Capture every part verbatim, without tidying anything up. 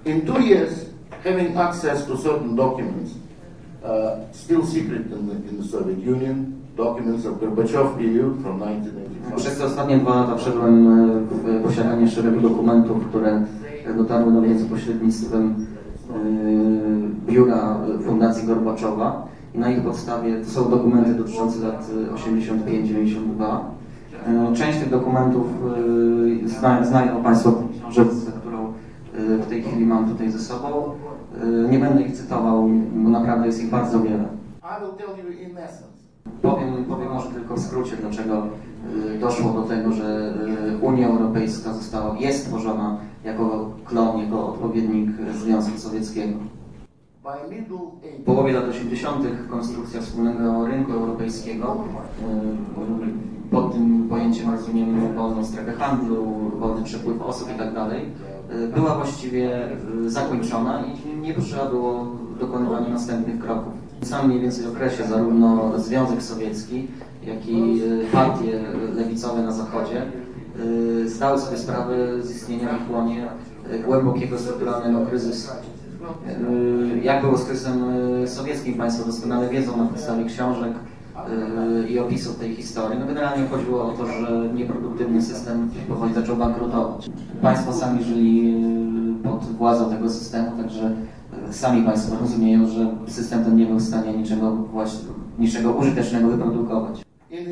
In two years, having access to certain documents, uh, still secret in the, in the Soviet Union, documents of Gorbachev E U from nineteen eighty-five. Przez te ostatnie dwa lata wszedłem w posiadanie szeregu dokumentów, które dotarły do mnie za pośrednictwem biura Fundacji Gorbaczowa i na ich podstawie to są dokumenty dotyczące lat osiemdziesiąt pięć dziewięćdziesiąt dwa. Część tych dokumentów zna, znają Państwo książeczce, którą w tej chwili mam tutaj ze sobą. Nie będę ich cytował, bo naprawdę jest ich bardzo wiele. Powiem, powiem może tylko w skrócie, dlaczego doszło do tego, że Unia Europejska została, jest tworzona jako klon, jako odpowiednik Związku Sowieckiego. W połowie lat osiemdziesiątych konstrukcja wspólnego rynku europejskiego, pod tym pojęciem rozumiemy wolną strefę handlu, wolny przepływ osób i tak dalej, była właściwie zakończona i nie potrzeba było dokonywania następnych kroków. W samym mniej więcej okresie zarówno Związek Sowiecki, jak i partie lewicowe na Zachodzie zdały sobie sprawę z istnienia w ich łonie głębokiego strukturalnego kryzysu. Jak było z kryzysem sowieckim, Państwo doskonale wiedzą na podstawie książek i opisów tej historii. No generalnie chodziło o to, że nieproduktywny system powoli zaczął bankrutować. Państwo sami żyli pod władzą tego systemu, także sami Państwo rozumieją, że system ten nie był w stanie niczego, właśnie, niczego użytecznego wyprodukować.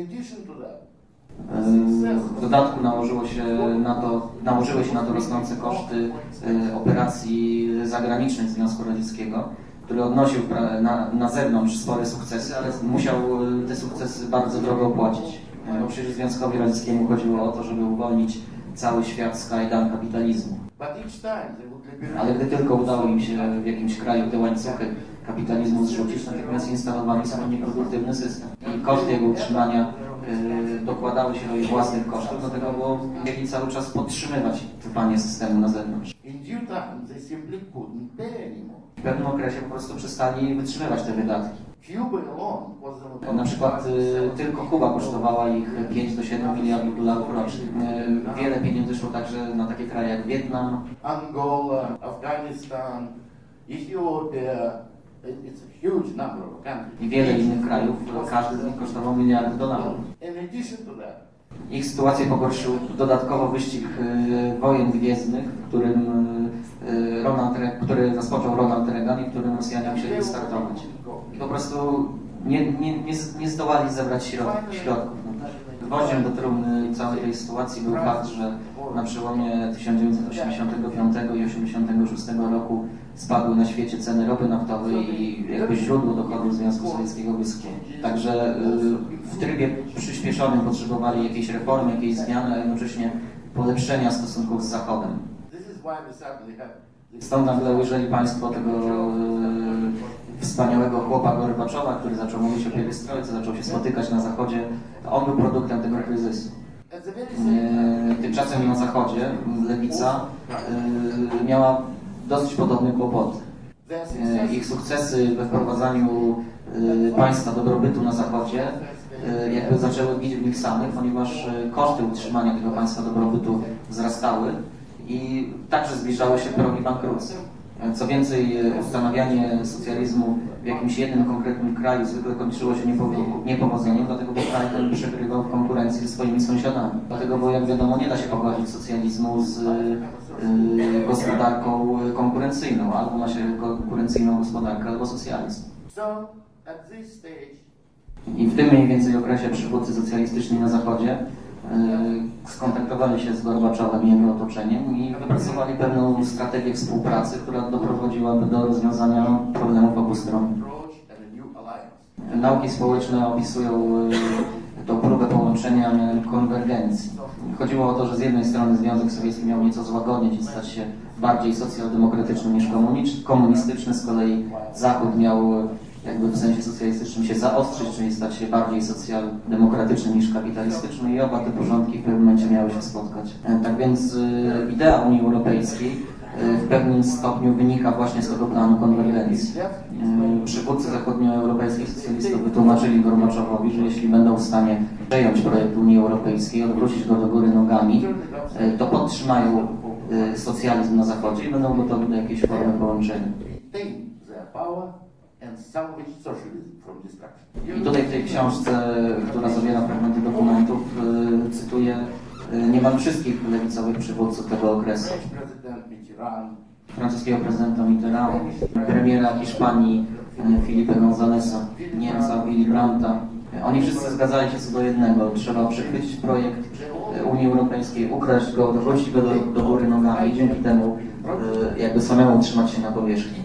W dodatku nałożyło się na to, nałożyły się na to rosnące koszty operacji zagranicznych Związku Radzieckiego, który odnosił na, na zewnątrz spore sukcesy, ale musiał te sukcesy bardzo drogo opłacić. Bo przecież Związkowi Radzieckiemu chodziło o to, żeby uwolnić cały świat z kajdan kapitalizmu. Ale gdy tylko udało im się w jakimś kraju te łańcuchy kapitalizmu zrzucić, natychmiast instalowali sobie nieproduktywny system. I koszty jego utrzymania yy, dokładały się do ich własnych kosztów, dlatego bo mieli cały czas podtrzymywać trwanie systemu na zewnątrz. W pewnym okresie po prostu przestali wytrzymywać te wydatki. Na przykład y, tylko Kuba kosztowała ich pięć do siedmiu miliardów dolarów rocznie. Y, wiele pieniędzy szło także na takie kraje jak Wietnam, Angola, Afganistan, Etiopia. It's a huge number of countries. I wiele innych krajów, każdy z nich kosztował miliardy dolarów. Ich sytuację pogorszył dodatkowo wyścig y, wojen gwiezdnych, w którym y, Ronald Re który rozpoczął Ronald Reagan i w którym Rosjanie musieli startować. I po prostu nie, nie, nie, nie zdołali zebrać środków. środków. Gwoździem do trumny całej tej sytuacji był fakt, że na przełomie tysiąc dziewięćset osiemdziesiątego piątego i osiemdziesiątego szóstego roku spadły na świecie ceny ropy naftowej i jakby źródło dochodu Związku Sowieckiego wyschło. Także w trybie przyspieszonym potrzebowali jakiejś reformy, jakiejś zmiany, a jednocześnie polepszenia stosunków z Zachodem. Stąd nagle ujrzeli Państwo tego e, wspaniałego chłopa Gorbaczowa, który zaczął mówić o pierestrojce, zaczął się spotykać na Zachodzie. On był produktem tego kryzysu. E, tymczasem na Zachodzie lewica e, miała dosyć podobne kłopoty. E, ich sukcesy we wprowadzaniu e, państwa dobrobytu na Zachodzie e, jakby zaczęły bić w nich samych, ponieważ e, koszty utrzymania tego państwa dobrobytu wzrastały i także zbliżały się progi bankructwa. Co więcej, ustanawianie socjalizmu w jakimś jednym konkretnym kraju zwykle kończyło się niepowodzeniem, dlatego bo kraj ten przegrywał w konkurencji ze swoimi sąsiadami. Dlatego, bo jak wiadomo, nie da się pogodzić socjalizmu z y, gospodarką konkurencyjną. Albo ma się konkurencyjną gospodarkę, albo socjalizm. I w tym mniej więcej okresie przywódcy socjalistyczni na Zachodzie skontaktowali się z Gorbaczowem i jego otoczeniem i wypracowali pewną strategię współpracy, która doprowadziłaby do rozwiązania problemów obu stron. Nauki społeczne opisują tą próbę połączenia konwergencji. Chodziło o to, że z jednej strony Związek Sowiecki miał nieco złagodnieć i stać się bardziej socjaldemokratyczny niż komunistyczny, z kolei Zachód miał jakby w sensie socjalistycznym się zaostrzyć, czyli stać się bardziej socjaldemokratyczny niż kapitalistyczny i oba te porządki w pewnym momencie miały się spotkać. Tak więc idea Unii Europejskiej w pewnym stopniu wynika właśnie z tego planu konwergencji. Przywódcy zachodnioeuropejskich socjalistów wytłumaczyli Gorbaczowowi, że jeśli będą w stanie przejąć projekt Unii Europejskiej, odwrócić go do góry nogami, to podtrzymają y, socjalizm na Zachodzie i będą gotowi do jakiejś formy połączenia. I tutaj w tej książce, która zawiera fragmenty dokumentów, y, cytuję y, niemal wszystkich lewicowych przywódców tego okresu. Francuskiego prezydenta Mitterrand, premiera Hiszpanii Felipe Gonzáleza, Niemca Willy Brandta. Oni wszyscy zgadzali się co do jednego. Trzeba przechwycić projekt Unii Europejskiej, ukraść go, wrócić go do, do góry nogami i dzięki temu jakby samemu utrzymać się na powierzchni.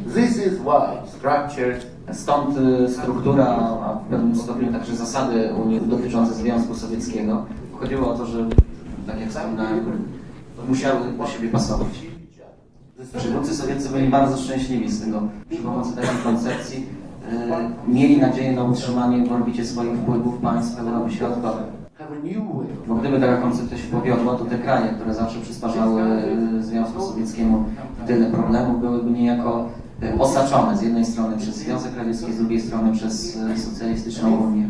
Stąd struktura, a w pewnym stopniu także zasady Unii dotyczące Związku Sowieckiego. Chodziło o to, że, tak jak wspomniałem, musiały do siebie pasować. Przywódcy sowieccy byli bardzo szczęśliwi z tego. Przy pomocy takiej koncepcji y, mieli nadzieję na utrzymanie w orbicie swoich wpływów państw Europy Środkowej. Bo gdyby taka koncepcja się powiodła, to te kraje, które zawsze przysparzały Związku Sowieckiemu tyle problemów, byłyby niejako osaczone z jednej strony przez Związek Radziecki, z drugiej strony przez socjalistyczną Unię.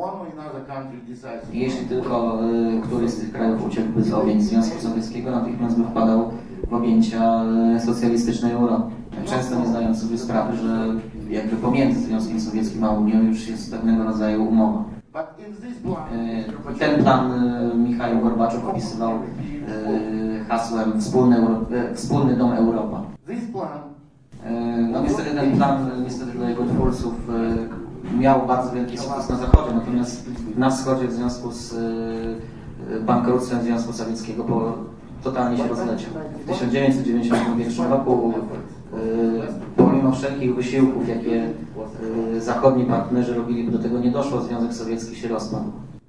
I jeśli tylko y, któryś z tych krajów uciekłby z objęć Związku Sowieckiego, natychmiast by wpadał w objęcia socjalistycznej Europy. Często nie zdając sobie sprawy, że jakby pomiędzy Związkiem Sowieckim a Unią już jest pewnego rodzaju umowa. Ten plan Michał Gorbaczow opisywał hasłem Wspólny, Euro... Wspólny Dom Europa. No niestety ten plan, niestety dla jego twórców miał bardzo wielki sukces na Zachodzie, natomiast na Wschodzie w związku z bankructwem Związku Sowieckiego po totalnie się rozleciał. W tysiąc dziewięćset dziewięćdziesiątym pierwszym roku, pomimo wszelkich wysiłków, jakie zachodni partnerzy robili, by do tego nie doszło, Związek Sowiecki się rozpadł.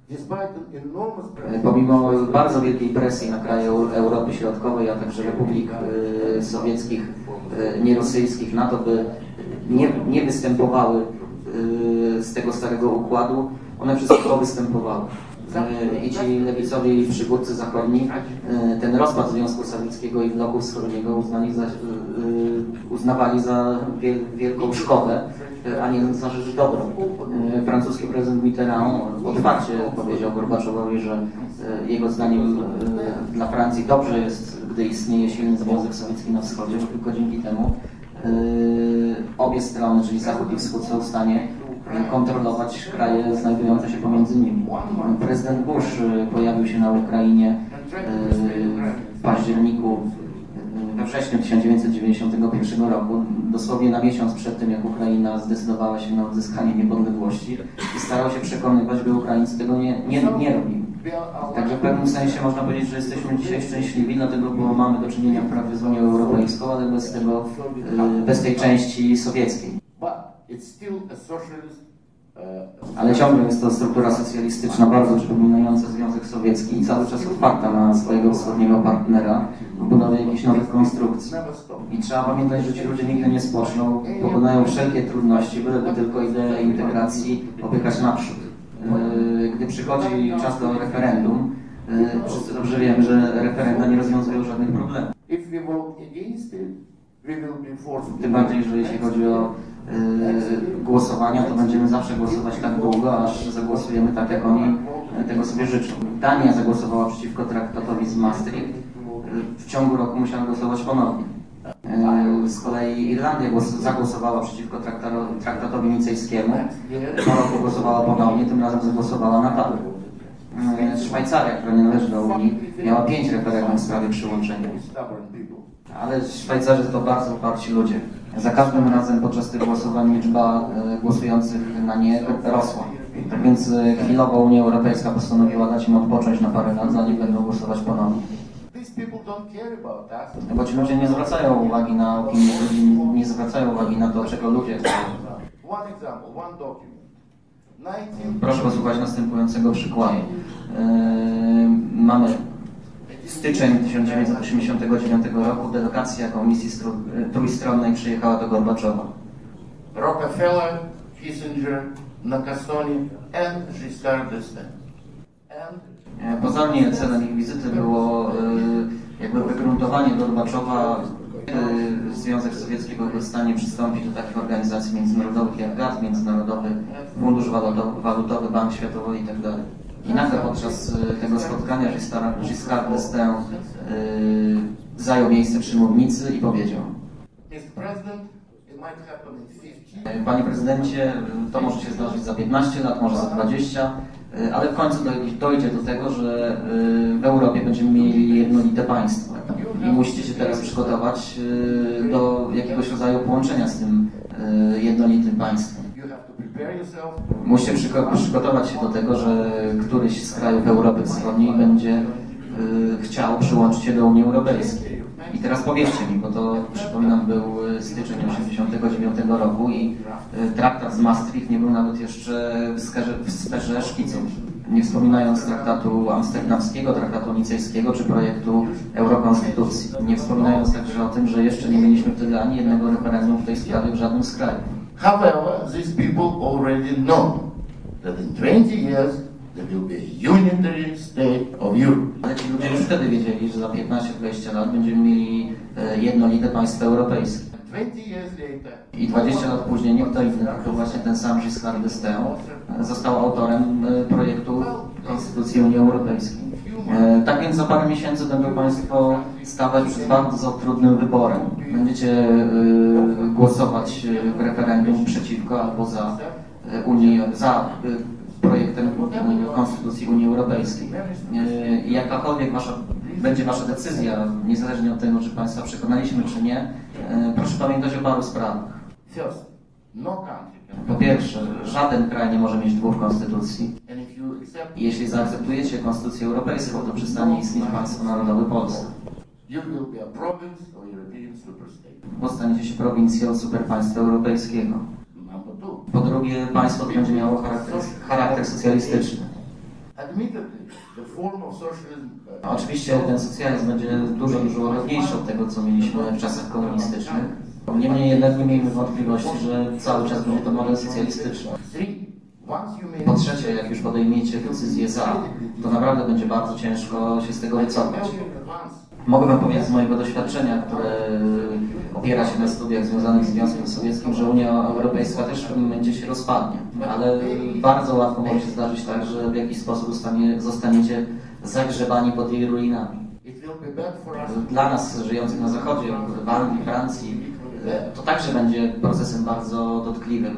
Pomimo bardzo wielkiej presji na kraje Europy Środkowej, a także republik sowieckich, nierosyjskich, na to, by nie, nie występowały z tego starego układu, one wszystko występowały. I ci lewicowi przywódcy zachodni ten rozpad Związku Sowieckiego i bloku wschodniego uznali za, uznawali za wielką szkodę, a nie za rzecz dobrą. Francuski prezydent Mitterrand otwarcie powiedział Gorbaczowowi, że jego zdaniem dla Francji dobrze jest, gdy istnieje silny Związek Sowiecki na wschodzie, bo tylko dzięki temu obie strony, czyli Zachód i Wschód, są w stanie kontrolować kraje znajdujące się pomiędzy nimi. Prezydent Bush pojawił się na Ukrainie w październiku, we wrześniu tysiąc dziewięćset dziewięćdziesiątego pierwszego roku, dosłownie na miesiąc przed tym, jak Ukraina zdecydowała się na odzyskanie niepodległości i starał się przekonywać, by Ukraińcy tego nie, nie, nie robili. Także w pewnym sensie można powiedzieć, że jesteśmy dzisiaj szczęśliwi, dlatego bo mamy do czynienia prawie z Unią Europejską, ale bez, tego, bez tej części sowieckiej. Ale ciągle jest to struktura socjalistyczna, bardzo przypominająca Związek Sowiecki i cały czas otwarta na swojego wschodniego partnera w budowie jakichś nowych konstrukcji. I trzeba pamiętać, że ci ludzie nigdy nie spoczną, pokonają wszelkie trudności, byleby tylko ideę integracji popychać naprzód. Gdy przychodzi czas do referendum, wszyscy dobrze wiemy, że referenda nie rozwiązują żadnych problemów. Tym bardziej, że jeśli chodzi o y, głosowania, to będziemy zawsze głosować tak długo, aż zagłosujemy tak, jak oni tego sobie życzą. Dania zagłosowała przeciwko traktatowi z Maastricht. W ciągu roku musiała głosować ponownie. Y, z kolei Irlandia głos, zagłosowała przeciwko traktatowi nicejskiemu. Po roku głosowała ponownie, tym razem zagłosowała na tak. Y, Szwajcaria, która nie należy do Unii, miała pięć referendum w sprawie przyłączenia. Ale Szwajcarzy to bardzo uparci ludzie. Za każdym razem podczas tych głosowań liczba y, głosujących na nie rosła. Tak więc y, chwilowo Unia Europejska postanowiła dać im odpocząć na parę lat, zanim będą głosować ponownie. Bo ci ludzie nie zwracają uwagi na opinię, nie zwracają uwagi na to, czego ludzie chcą. Proszę posłuchać następującego przykładu. Yy, mamy styczeń tysiąc dziewięćset osiemdziesiątego dziewiątego roku, delegacja komisji trójstronnej przyjechała do Gorbaczowa. Rockefeller, Kissinger, Nakasone and Giscard d'Estaing. Pozornie celem ich wizyty było jakby wygruntowanie Gorbaczowa, kiedy Związek Sowiecki był w stanie przystąpić do takich organizacji międzynarodowych jak G A T T, Międzynarodowy Fundusz Walutowy, Bank Światowy itd. I nagle podczas tego spotkania Giscard d'Estaing zajął miejsce przy mównicy i powiedział: mister President, it might happen in fifteen. Panie prezydencie, to może się zdarzyć za piętnaście lat, może za dwadzieścia, ale w końcu dojdzie do tego, że w Europie będziemy mieli jednolite państwo. I musicie się teraz przygotować do jakiegoś rodzaju połączenia z tym jednolitym państwem. Musicie przygotować się do tego, że któryś z krajów Europy Wschodniej będzie chciał przyłączyć się do Unii Europejskiej. I teraz powiedzcie mi, bo to, przypominam, był styczeń osiemdziesiątego dziewiątego roku i traktat z Maastricht nie był nawet jeszcze w sferze, w sferze szkiców. Nie wspominając traktatu amsterdamskiego, traktatu nicejskiego czy projektu Eurokonstytucji. Nie wspominając także o tym, że jeszcze nie mieliśmy wtedy ani jednego referendum w tej sprawie w żadnym z krajów. However, these people already know that in twenty years there will be a unitary state of Europe. Ale ci ludzie już wtedy wiedzieli, że za piętnaście dwadzieścia lat będziemy mieli jednolite państwo europejskie. I dwadzieścia lat później nie kto inny, tylko właśnie ten sam Giscard d'Estaing został autorem projektu Konstytucji Unii Europejskiej. Tak więc za parę miesięcy będą Państwo stawać przed bardzo trudnym wyborem. Będziecie głosować w referendum przeciwko albo za, Unii, za projektem Konstytucji Unii Europejskiej. I jakakolwiek wasza, będzie Wasza decyzja, niezależnie od tego, czy Państwa przekonaliśmy, czy nie, proszę pamiętać o paru sprawach. Po pierwsze, żaden kraj nie może mieć dwóch konstytucji. Jeśli zaakceptujecie Konstytucję Europejską, to przestanie istnieć państwo narodowe Polska. Bo staniecie się prowincją superpaństwa europejskiego. Po drugie, państwo to będzie miało charakter, charakter socjalistyczny. Oczywiście ten socjalizm będzie dużo, dużo łagodniejszy od tego, co mieliśmy w czasach komunistycznych. Niemniej jednak nie miejmy wątpliwości, że cały czas będzie to model socjalistyczny. Po trzecie, jak już podejmiecie decyzję za, to naprawdę będzie bardzo ciężko się z tego wycofać. Mogę Wam powiedzieć z mojego doświadczenia, które opiera się na studiach związanych z Związkiem Sowieckim, że Unia Europejska też w pewnym momencie się rozpadnie. Ale bardzo łatwo może się zdarzyć tak, że w jakiś sposób zostanie, zostaniecie zagrzebani pod jej ruinami. Dla nas żyjących na Zachodzie, w Anglii, Francji, to także będzie procesem bardzo dotkliwym.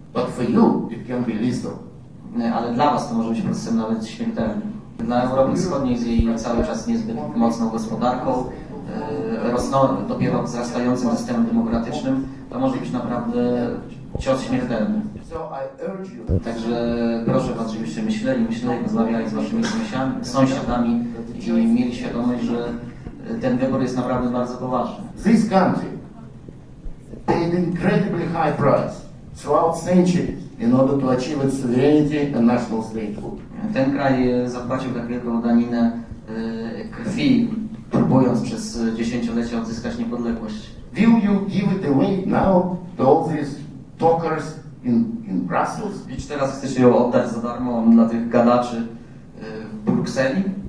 Ale dla Was to może być procesem nawet śmiertelnym. Dla Europy Wschodniej z jej cały czas niezbyt mocną gospodarką, rosną, dopiero wzrastającym systemem demokratycznym, to może być naprawdę cios śmiertelny. Także proszę Was, żebyście myśleli, myśleli, rozmawiali z Waszymi sąsiadami i mieli świadomość, że ten wybór jest naprawdę bardzo poważny. This country paid incredibly high price throughout centuries in order to achieve its sovereignty and national statehood. Ten kraj zapłacił tak wielką daninę krwi, próbując przez dziesięciolecia odzyskać niepodległość. Will you give it away now to all these talkers in, in Brussels? I czy teraz chcecie ją oddać za darmo dla tych gadaczy w Brukseli?